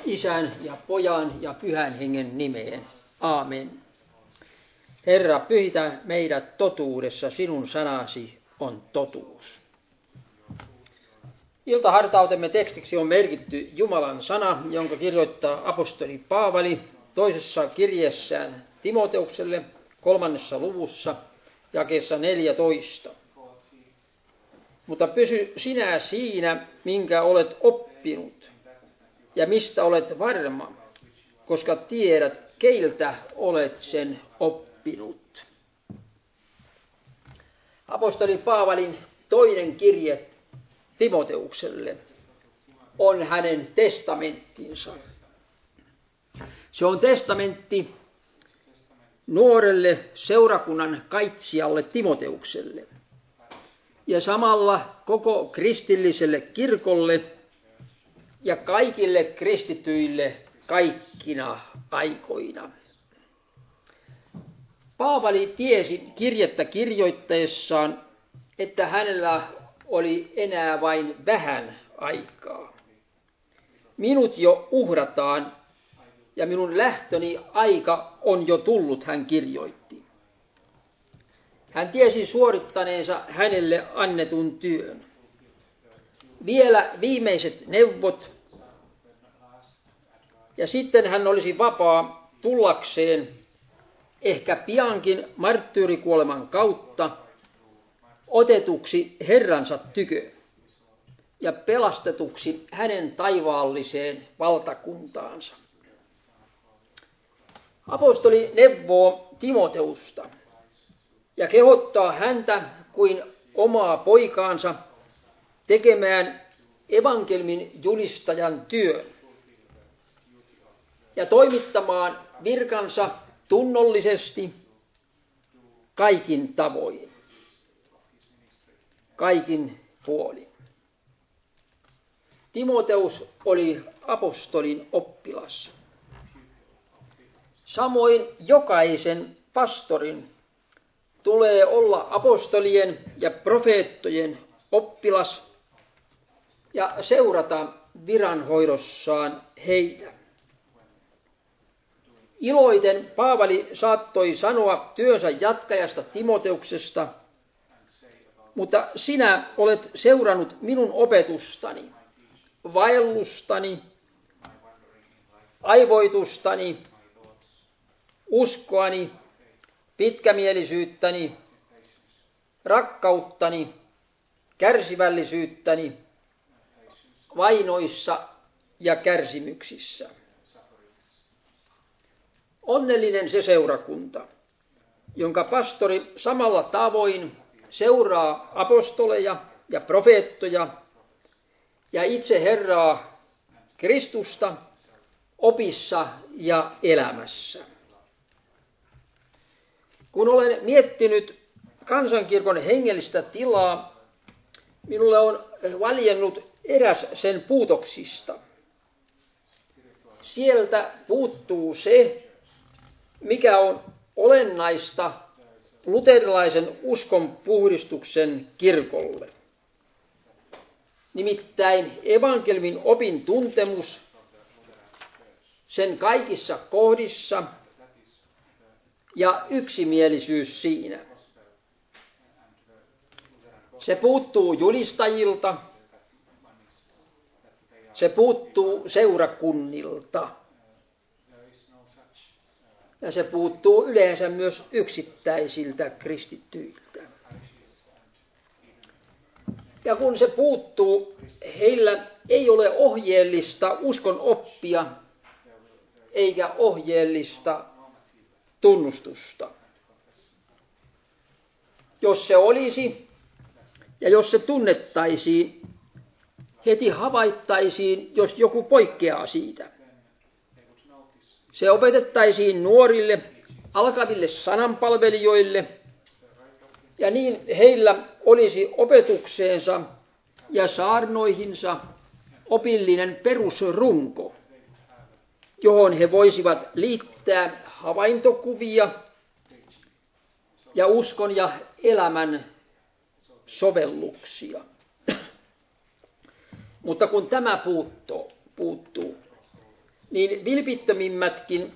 Isän ja Pojan ja Pyhän Hengen nimeen. Aamen. Herra, pyhitä meidät totuudessa, sinun sanasi on totuus. Iltahartautemme tekstiksi on merkitty Jumalan sana, jonka kirjoittaa apostoli Paavali toisessa kirjeessään Timoteukselle 3. luvussa jakeessa 14. Mutta pysy sinä siinä, minkä olet oppinut ja mistä olet varma, koska tiedät, keiltä olet sen oppinut. Apostoli Paavalin toinen kirje Timoteukselle on hänen testamenttinsa. Se on testamentti nuorelle seurakunnan kaitsijalle Timoteukselle ja samalla koko kristilliselle kirkolle ja kaikille kristityille kaikkina aikoina. Paavali tiesi kirjettä kirjoittaessaan, että hänellä oli enää vain vähän aikaa. Minut jo uhrataan ja minun lähtöni aika on jo tullut, hän kirjoitti. Hän tiesi suorittaneensa hänelle annetun työn. Vielä viimeiset neuvot ja sitten hän olisi vapaa tullakseen ehkä piankin marttyyrikuoleman kautta otetuksi Herransa tykö ja pelastetuksi hänen taivaalliseen valtakuntaansa. Apostoli neuvoo Timoteusta ja kehottaa häntä kuin omaa poikaansa tekemään evankelmin julistajan työn ja toimittamaan virkansa tunnollisesti kaikin tavoin, kaikin puolin. Timoteus oli apostolin oppilas. Samoin jokaisen pastorin tulee olla apostolien ja profeettojen oppilas ja seurata viranhoidossaan heitä. Iloiten Paavali saattoi sanoa työnsä jatkajasta Timoteuksesta, mutta sinä olet seurannut minun opetustani, vaellustani, aivoitustani, uskoani, pitkämielisyyttäni, rakkauttani, kärsivällisyyttäni, vainoissa ja kärsimyksissä. Onnellinen se seurakunta, jonka pastori samalla tavoin seuraa apostoleja ja profeettoja ja itse Herraa Kristusta opissa ja elämässä. Kun olen miettinyt kansankirkon hengellistä tilaa, minulle on valjennut eräs sen puutoksista. Sieltä puuttuu se, mikä on olennaista luterilaisen uskonpuhdistuksen kirkolle. Nimittäin evankelmin opin tuntemus sen kaikissa kohdissa ja yksimielisyys siinä. Se puuttuu julistajilta, se puuttuu seurakunnilta ja se puuttuu yleensä myös yksittäisiltä kristittyiltä. Ja kun se puuttuu, heillä ei ole ohjeellista uskon oppia eikä ohjeellista tunnustusta. Jos se olisi ja jos se tunnettaisiin, heti havaittaisiin, jos joku poikkeaa siitä. Se opetettaisiin nuorille, alkaville sananpalvelijoille, ja niin heillä olisi opetukseensa ja saarnoihinsa opillinen perusrunko, johon he voisivat liittää havaintokuvia ja uskon ja elämän sovelluksia. Mutta kun tämä puuttuu, niin vilpittömimmätkin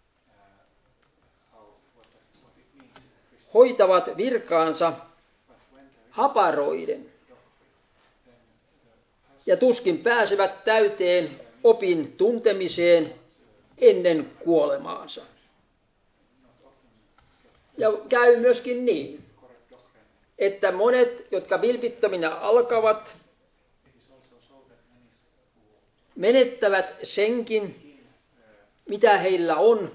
hoitavat virkaansa haparoiden ja tuskin pääsevät täyteen opin tuntemiseen ennen kuolemaansa. Ja käy myöskin niin, että monet, jotka vilpittöminä alkavat, menettävät senkin, mitä heillä on,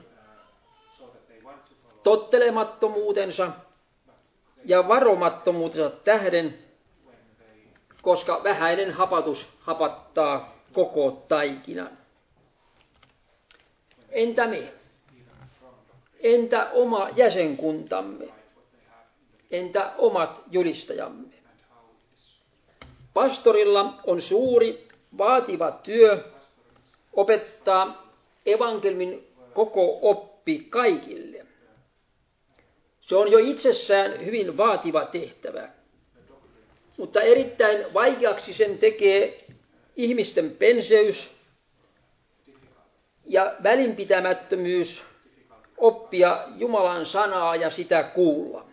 tottelemattomuutensa ja varomattomuutensa tähden, koska vähäinen hapatus hapattaa koko taikinan. Entä me? Entä oma jäsenkuntamme? Entä omat julistajamme? Pastorilla on suuri, vaativa työ opettaa evankelmin koko oppi kaikille. Se on jo itsessään hyvin vaativa tehtävä, mutta erittäin vaikeaksi sen tekee ihmisten penseys ja välinpitämättömyys oppia Jumalan sanaa ja sitä kuulla.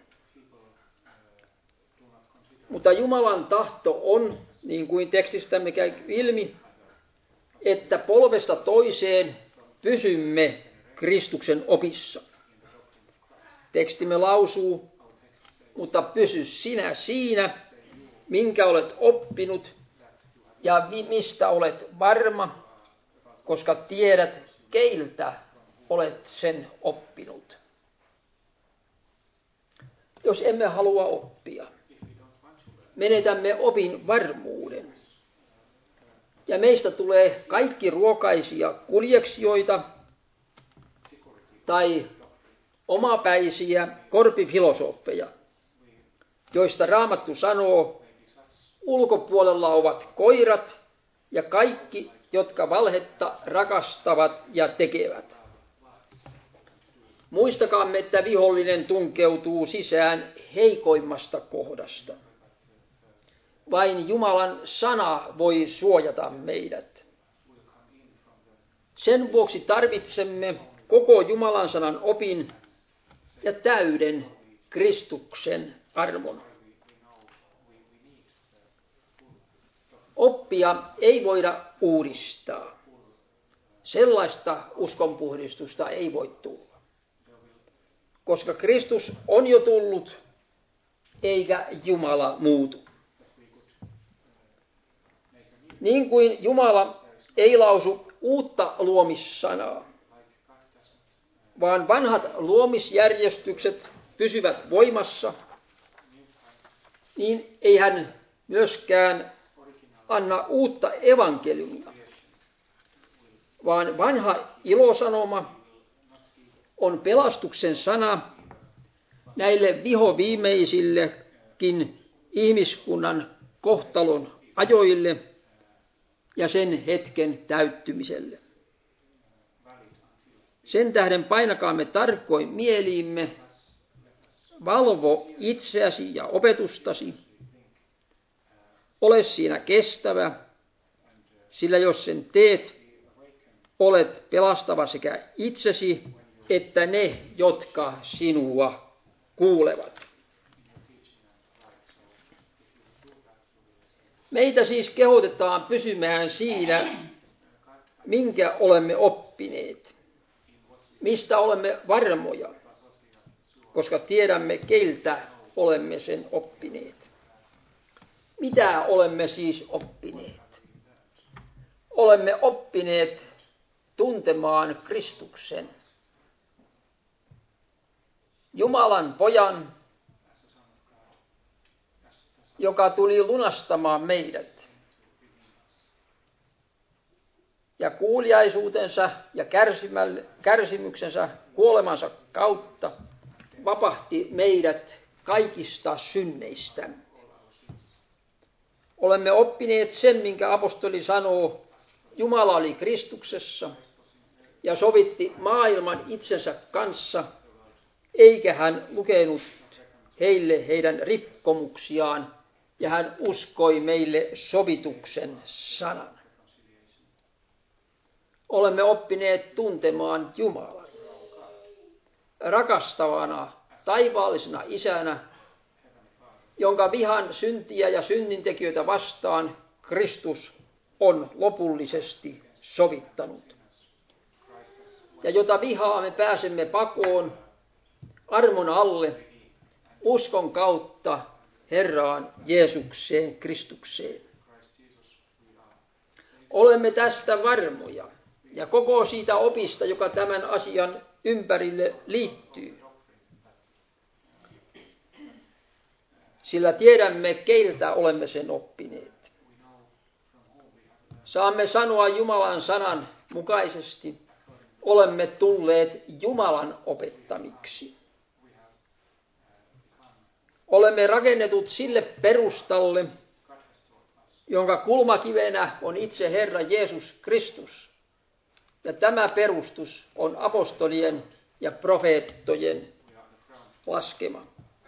Mutta Jumalan tahto on, niin kuin tekstistämme käy ilmi, että polvesta toiseen pysymme Kristuksen opissa. Tekstimme lausuu, mutta pysy sinä siinä, minkä olet oppinut ja mistä olet varma, koska tiedät, keiltä olet sen oppinut. Jos emme halua oppia, menetämme opin varmuuden. Ja meistä tulee kaikki ruokaisia kuljeksijoita tai omapäisiä korpifilosofeja, joista Raamattu sanoo, ulkopuolella ovat koirat ja kaikki, jotka valhetta rakastavat ja tekevät. Muistakaamme, että vihollinen tunkeutuu sisään heikoimmasta kohdasta. Vain Jumalan sana voi suojata meidät. Sen vuoksi tarvitsemme koko Jumalan sanan opin ja täyden Kristuksen armon. Oppia ei voida uudistaa. Sellaista uskonpuhdistusta ei voi tulla. Koska Kristus on jo tullut, eikä Jumala muutu. Niin kuin Jumala ei lausu uutta luomissanaa, vaan vanhat luomisjärjestykset pysyvät voimassa, niin ei hän myöskään anna uutta evankeliumia, vaan vanha ilosanoma on pelastuksen sana näille vihoviimeisillekin ihmiskunnan kohtalon ajoille ja sen hetken täyttymiselle. Sen tähden painakaamme tarkoin mieliimme, valvo itseäsi ja opetustasi, ole siinä kestävä, sillä jos sen teet, olet pelastava sekä itsesi että ne, jotka sinua kuulevat. Meitä siis kehotetaan pysymään siinä, minkä olemme oppineet, mistä olemme varmoja, koska tiedämme, keiltä olemme sen oppineet. Mitä olemme siis oppineet? Olemme oppineet tuntemaan Kristuksen, Jumalan pojan, joka tuli lunastamaan meidät. Ja kuuliaisuutensa ja kärsimyksensä kuolemansa kautta vapahti meidät kaikista synneistä. Olemme oppineet sen, minkä apostoli sanoo, Jumala oli Kristuksessa ja sovitti maailman itsensä kanssa, eikä hän lukenut heille heidän rikkomuksiaan, ja hän uskoi meille sovituksen sanan. olemme oppineet tuntemaan Jumalan rakastavana, taivaallisena isänä, jonka vihan syntiä ja synnintekijöitä vastaan Kristus on lopullisesti sovittanut. Ja jota vihaa me pääsemme pakoon armon alle uskon kautta Herraan Jeesukseen Kristukseen. Olemme tästä varmoja ja koko siitä opista, joka tämän asian ympärille liittyy. Sillä tiedämme, keiltä olemme sen oppineet. Saamme sanoa Jumalan sanan mukaisesti, olemme tulleet Jumalan opettamiksi. Olemme rakennetut sille perustalle, jonka kulmakivenä on itse Herra Jeesus Kristus. Ja tämä perustus on apostolien ja profeettojen laskema.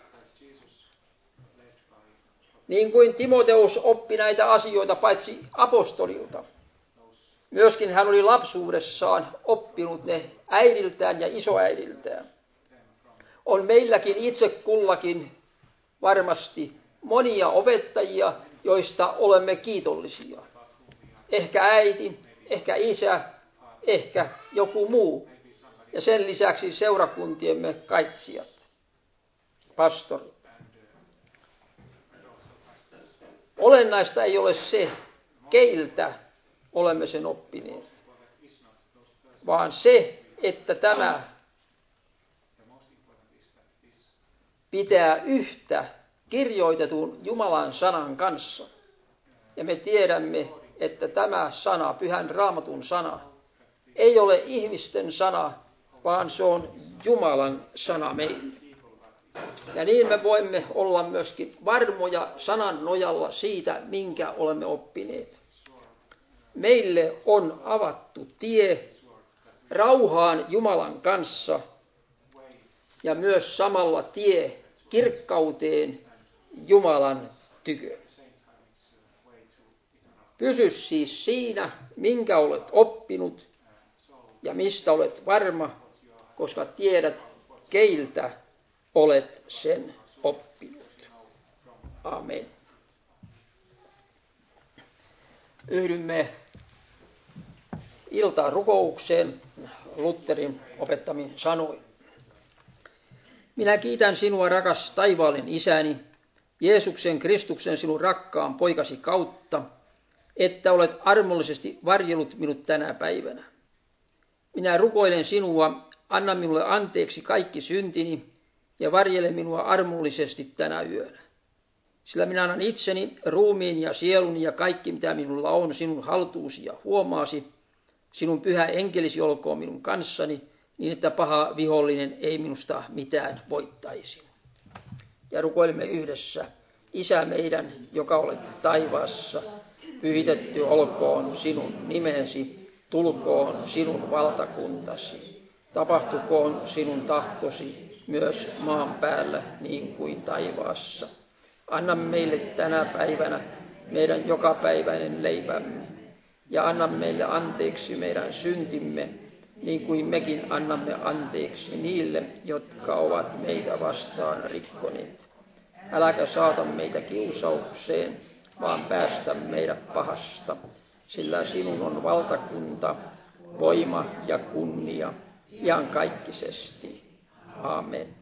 Niin kuin Timoteus oppi näitä asioita paitsi apostolilta, myöskin hän oli lapsuudessaan oppinut ne äidiltään ja isoäidiltään. On meilläkin itse kullakin varmasti monia opettajia, joista olemme kiitollisia. Ehkä äiti, ehkä isä, ehkä joku muu. Ja sen lisäksi seurakuntiemme kaitsijat, pastorit. Olennaista ei ole se, keiltä olemme sen oppineet, vaan se, että tämä pitää yhtä kirjoitetun Jumalan sanan kanssa. Ja me tiedämme, että tämä sana, Pyhän Raamatun sana, ei ole ihmisten sana, vaan se on Jumalan sana meille. Ja niin me voimme olla myöskin varmoja sanan nojalla siitä, minkä olemme oppineet. Meille on avattu tie rauhaan Jumalan kanssa ja myös samalla tie kirkkauteen Jumalan tykö. Pysy siis siinä, minkä olet oppinut ja mistä olet varma, koska tiedät, keiltä olet sen oppinut. Amen. Yhdymme iltarukoukseen Lutherin opettamin sanoin. Minä kiitän sinua, rakas taivaallinen isäni, Jeesuksen Kristuksen sinun rakkaan poikasi kautta, että olet armollisesti varjellut minut tänä päivänä. Minä rukoilen sinua, anna minulle anteeksi kaikki syntini ja varjele minua armollisesti tänä yönä. Sillä minä annan itseni, ruumiin ja sieluni ja kaikki mitä minulla on sinun haltuusi ja huomaasi. Sinun pyhä enkelisi olkoon minun kanssani, niin että paha vihollinen ei minusta mitään voittaisi. Ja rukoilemme yhdessä. Isä meidän, joka olet taivaassa, pyhitetty olkoon sinun nimesi, tulkoon sinun valtakuntasi. Tapahtukoon sinun tahtosi myös maan päällä niin kuin taivaassa. Anna meille tänä päivänä meidän jokapäiväinen leipämme ja anna meille anteeksi meidän syntimme, niin kuin mekin annamme anteeksi niille, jotka ovat meitä vastaan rikkoneet. Äläkä saata meitä kiusaukseen, vaan päästä meidät pahasta, sillä sinun on valtakunta, voima ja kunnia iankaikkisesti. Amen.